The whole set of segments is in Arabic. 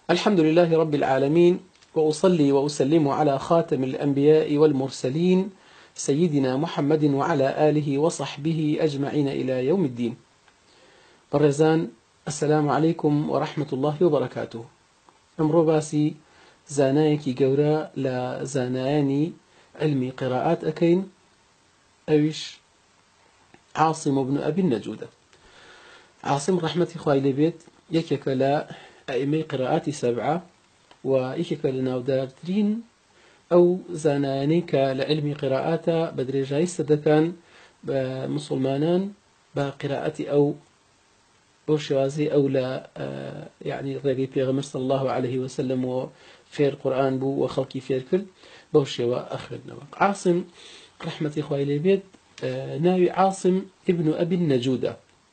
الحمد لله رب العالمين، وأصلي وأسلم على خاتم الأنبياء والمرسلين سيدنا محمد وعلى آله وصحبه أجمعين إلى يوم الدين. برزان، السلام عليكم ورحمة الله وبركاته. أمرو باسي زانايكي قورا لزاناياني علمي قراءات أكين أويش عاصم بن أبي النجودة. عاصم رحمة خوالي بيت يكيك لا أئمي قراءات 7 ويكيك لناودارترين أو زانانيك لعلم قراءات بدرجاي سدكان بمسلمانان بقراءة أو بوشوازي أو لا يعني الرقي بيغمر صلى الله عليه وسلم وفير قرآن بو وخلقي فير كل بوشوا أخرنا. عاصم رحمة إخوائي بيت ناوي عاصم ابن أبي النجودة،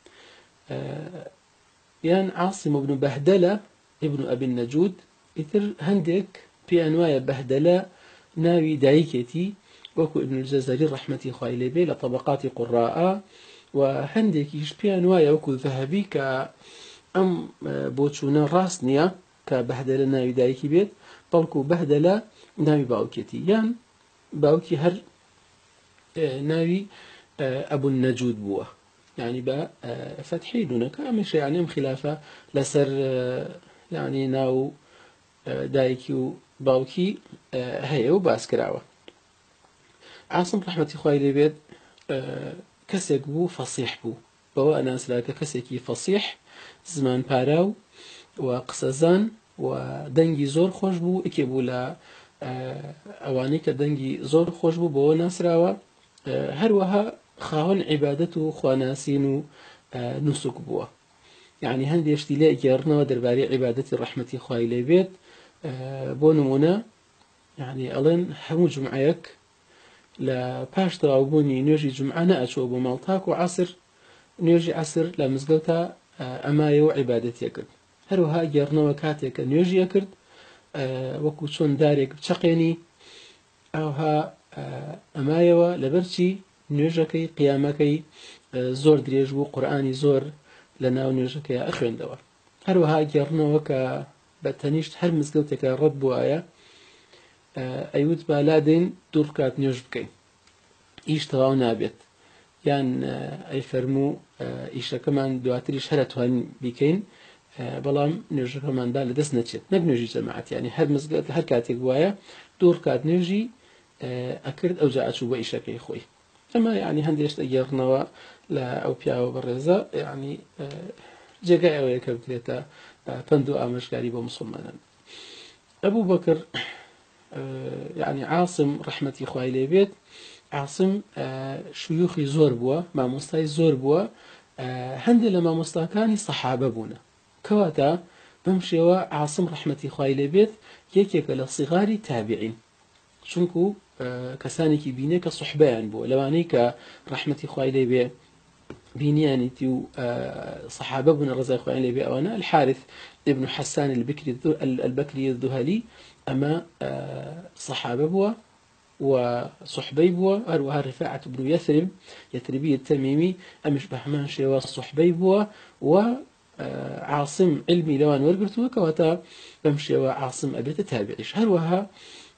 يان عاصم بن بهدلة ابن أبي النجود. إثر هندك في أنواع بهدلة ناوي دايكتي وكو ابن الجزري رحمة إخوائي بيت لطبقات قراء، وهندك في أنواع وكو ذهبي كأم بوتشونا راسنيا كبهدلة ناوي دايكي بيت بلكو بهدلة ناوي باوكتي، يان باوكي هر ناوي أبو النجود بوه، يعني با فتحي دونك مش يعني ام خلافة لسر يعني ناو دايكي باوكي هي وباسكراوة. عاصم رحمة إخوائي بيت كسيك بو فصيح بو بوا ناس لاك كسيكي فصيح زمان باراو وقسزان ودنجي زور خوش بو اكيبو لا اواني كدنجي زور خوش بو بوا ناس راوة هروها خاون عبادته خواناسين نسك بوا، يعني هندي اشتلاء جارنا ودرباري عبادة الرحمة إخوائي بيت بو نمونا يعني ألين همو جمعيك لا باش تراوبوني نيجي جمعنا أشوب مالتاك وعصر نيجي عصر لمزقوتا أمايو عبادتي أكرد هروها جارنا وكاتك نيجي أكرد وكو شون دارك بتشقيني أوها أمايو لبرشي نيجكي قيامكي زور دريجو قرآني زور لنا ونيجكي أخوين دوا هروها جارنا وكا بتنيشت هر مزقوتك رد بوايا أيود بالادين دور كات نيوج بكين إيش تراو نابت يان أي فرمو إيش كمان دواتريش هرت هن بكين بلام نيوج كمان دال دس نتشت نبنيجي جماعات، يعني هر مزقت هر كاتيك بوايا دور كات نيوجي أكرد أو جاءت شو بإيش كي خوي، أما يعني هنديش تجرنا لا أو بياو برزة يعني جاء أو يكبتلتا فندو أمش قريبا مسلمانا. أبو بكر يعني عاصم رحمة إخوائي بيت عاصم شيوخي زور بوا ما مستاي زور بوا هندي لما مستاكاني صحابة بونا كواتا بمشيوا عاصم رحمة إخوائي بيت يكيك لصغار تابعين شنكو كساني كي بيني كصحبان بوا لواني كرحمة إخوائي بيت بينياني تيو صحابة بن الرزا إخواني لبي أوانا الحارث ابن حسان البكري الذهلي أما صحابة بوا وصحبي بوا أروها رفاعة بن يثربي التميمي أمش بحمان شيوا صحبي بوا وعاصم علمي لوان ورقرتوا كواتا بمشيوا عاصم أبيت تابعيش هروها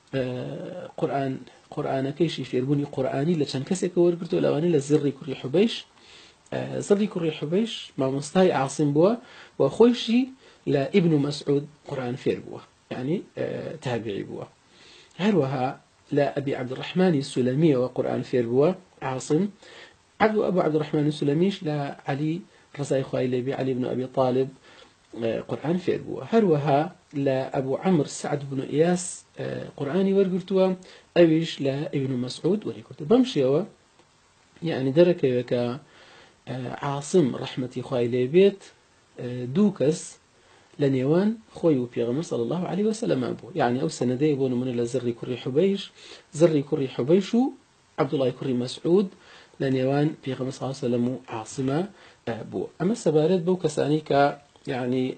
قرآن كيشي في ربوني قرآني لشان كسك ورقرتوا لواني للزري كري حبيش زري كري حبيش ما مستاي عاصم بوا وخوشي لابن مسعود قرآن فير بوا يعني تابعي بوا هروها لا أبي عبد الرحمن السلمي وقرآن فير بوا عاصم أبو عبد الرحمن السلميش لا علي رزاي خويلبي علي بن أبي طالب قرآن فير بوا هروها لا أبو عمرو سعد بن إياس قرآني ورقرتوا أبيش لا ابن مسعود ورقرتوا بمشيوا يعني درك عاصم رحمة خويلي بيت دوكس لنيوان خوي وبيغمر صلى الله عليه وسلم أبو يعني أو سندي بون من لزري كري حبيش زري كري حبيشو عبد الله كري مسعود لنيوان بيغمر صلى الله عليه وسلم عاصمة أبو أما السبارات بو كسانيكا يعني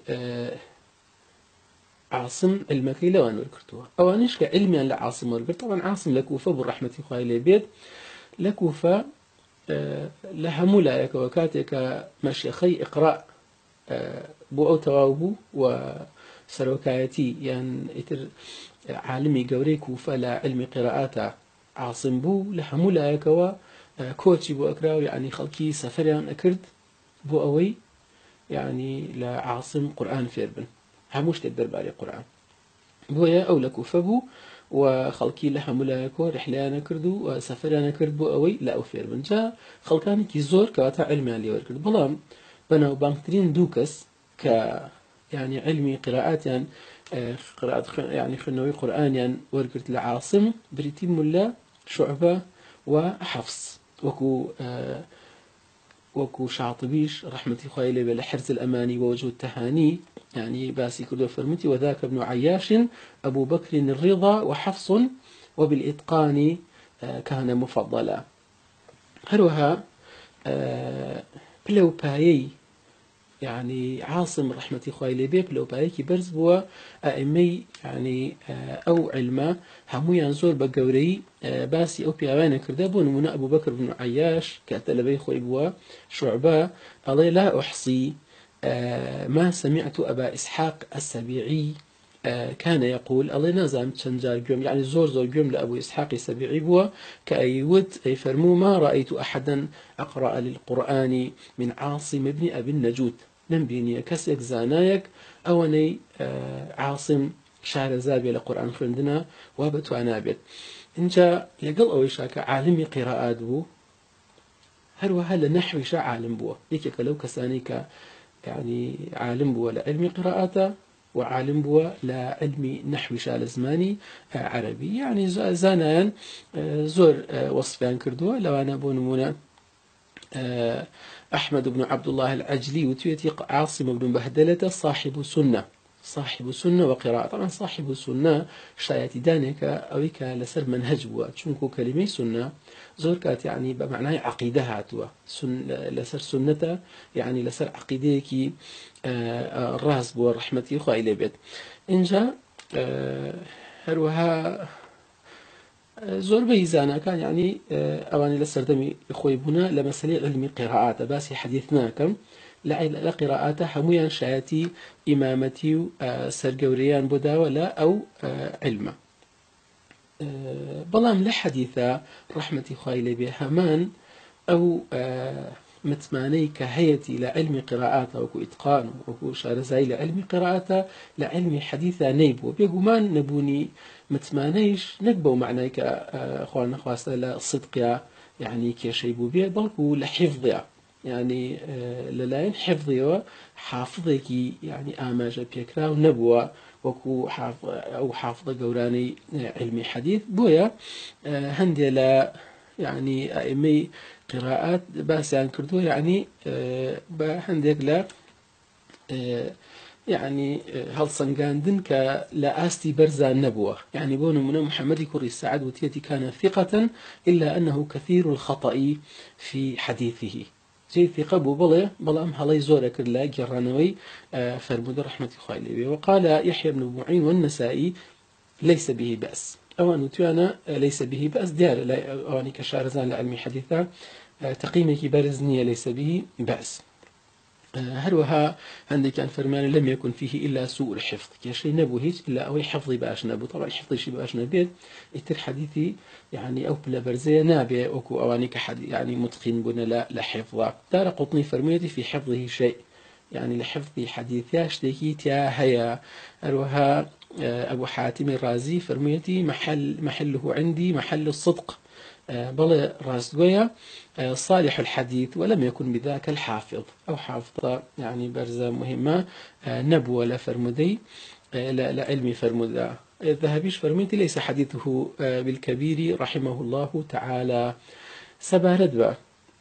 عاصم المكي لوان وركرتوها أوانيش كعلمي لعاصم وركرت طبعا عاصم لكوفة بالرحمة خوي بيت لكوفة لها ملاك وكاتك مشيخي إقراء بو أو توابو سەرۆکایەتی یان ئیتر عالمی گەورەی کوفە لە علمی قراءاتە عاصم بوو لە هەموو لایەکەوە کۆچی بۆ ئەکرا و یعنی خەڵکی سەفەریان ئەکرد بۆ ئەوەی یعنی لە عاصم قورئان فێر بن هەموو شتێک دەربارەی قورئان بۆیە ئەو لە کوفە بوو و خەڵکی لە هەموو لایەکەوە ڕحلەیانە کرد و سەفەریانە کرد بۆ ئەوەی لە ئەو فێر بن جا خەڵکانێکی زۆر کەواتە علمیان لێوەرکرد بەڵام بەناوبانگترین دوو کەس کە يعني علمي قراءات قراءات يعني خنوي قرآن يعني ورقت العاصم بريتي ملا شعبة وحفص وكو شاطبيش رحمة خايلة بالحرز الأماني ووجه التهاني يعني باسي كله فرمتي وذاك ابن عياش أبو بكر الرضا وحفص وبالإتقان كان مفضلا هروها بلو بايي يعني عاصم رحمة خوالي بيب لو بايكي برز بوا أئمي يعني أو علما همو ينزور بقوري باسي أو بيعوانا كردابون من أبو بكر بن عياش كأتلبي خوي بوا شعبة الله لا أحصي ما سمعت أبا إسحاق السبيعي كان يقول الله نازم تشنجار جوم يعني زور جوم لأبو إسحاق السبيعي بوا كأيود أي فرمو ما رأيت أحدا أقرأ للقرآن من عاصم ابن أبي النجود نمبيني كسيك زانايك أوني عاصم شعر زابي لقرآن خندنا وابتو عنابت إنجا لقل أوي شاك عالمي قراءات بو هروها لنحوي شا عالم بو يكيك لو كسانيك يعني عالم بو لعلمي قراءاته وعالم بو لعلمي نحوي شال زماني عربي يعني زانان زور وصفان كردوا لو أنا بو نمونا أحمد بن عبد الله العجلي وتيتي عاصم بن بهدلة صاحب سنة وقراءة طبعا صاحب سنة شايتي دانك أويك لسر منهج بوا تشونكو كلمة سنة زور كات يعني بمعنى عقيدة هاتوا لسر سنة يعني لسر عقيدة الراس بوا رحمتي خايلة بيت إنجا هروها زور بيزانا كان يعني أواني لسردمي خوي بنا لمسألة علمي قراءات باسي حديثنا كم لقراءات حمويا شاتي إمامتي سرقوريان بدا ولا أو علم بلام لحديثة رحمتي خايلة بهمان أو متماني كهيتي لعلم قراءات وكو إتقان وكو شارزاي لعلم قراءات لعلم حديثة نيبو بيقومان نبوني متمانيش نقبو معناك أخواننا خواستا لصدقيا يعني كيشيبو بيه بلكو لحفظيا يعني للاين حفظيا حافظيكي يعني آماجة بيكرا ونبوة وكو حافظة قوراني علمي حديث بويا هندي لا يعني أئمي قراءات بس يعني كردو يعني بهنديك لا يعني هل صنقاندن كلا آستي برزا النبوة يعني بون من محمد كري السعد وتيتي كان ثقة إلا أنه كثير الخطأ في حديثه زي ثقة بلا هلاي زورك لا جرانوي فرمود رحمة خالي وقال يحيى بن معين والنسائي ليس به بأس أو أن توانا ليس به بأس ديار أواني كشارزان لعلمي حديثا تقييمك برزنية ليس به بأس هروها عندك كان فرمان لم يكن فيه إلا سوء الحفظ كشيء نبو هيج إلا أو حفظي باش نبو طبعا حفظي شي باش نبيت يتر حديثي يعني أو بلا برزية نابع أو أواني كحد يعني متقن بنا لا حفظه دار قطني فرميتي في حفظه شيء يعني لحفظ حديثي اشتكي تيا هيا هروها أبو حاتم الرازي فرميتي محله عندي محل الصدق بل راسدويا صالح الحديث ولم يكن بذاك الحافظ أو حافظ يعني برزة مهمة نبوة لفرمدي لعلم فرمدا الذهبيش فرميتي ليس حديثه بالكبير رحمه الله تعالى سباردبا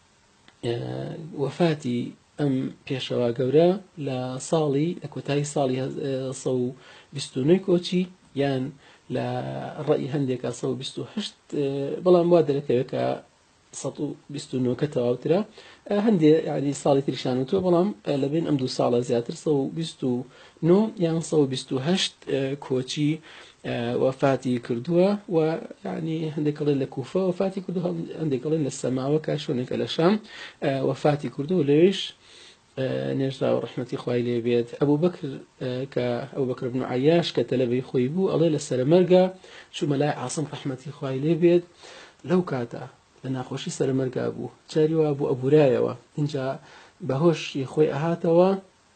وفاتي أم بيشوا قورا لصالي أكوتاي صالي صو بستونيكوتشي يان لا الرأي هنديك صو بستو هشت بلا مواد لك سطو بستو كتاوترا هندي يعني صالة تريشانو تو بلام لبين أمدو صالة زياتر صو بستو نو يعني صو بستو هشت كوتشي وفاتي كردوة ويعني هندي قليل لكوفة وفاتي كردوة هندي قليل للسماء وكاشونك للشام وفاتي كردوة ليش نێژرا و ڕەحمەتی خوای لێ بێت ئەبوو بەکر بن عەیاش کە تەلەبەی خۆی بوو ئەڵێ لە سەرمەرگا چوومە لای عاسم ڕەحمەتی خوای لێ بێت لەو کاتە لە ناخۆشی سەرمەرگا بوو جاری وا بوو ئەبورایەوە اینجا بەهۆشی خۆی ئەهاتەوە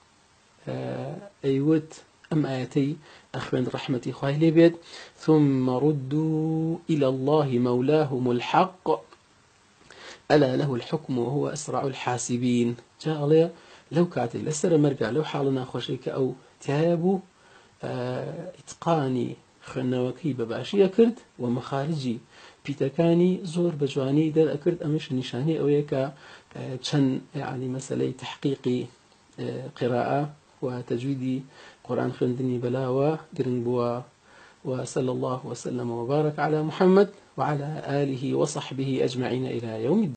ئەیوت ئەم ئاەتەی ئەخوێن ڕەحمەتی خوای لێ بێت ثم ردوا إلى الله مولاهم الحق ألا له الحكم وهو أسرع الحاسبين جاء عليه لو كاتل لسر مرقع لو حالنا خوشيك أو تهابو إتقاني خنوكي بباشي أكرد ومخارجي بيتكاني زور بجواني در أكرد أمش نشاني أو يكا كان يعني مسألة تحقيقي قراءة وتجويدي قرآن خندني بلاوة قرنبوا وصلى الله وسلم وبارك على محمد وعلى آله وصحبه أجمعين إلى يوم الدين.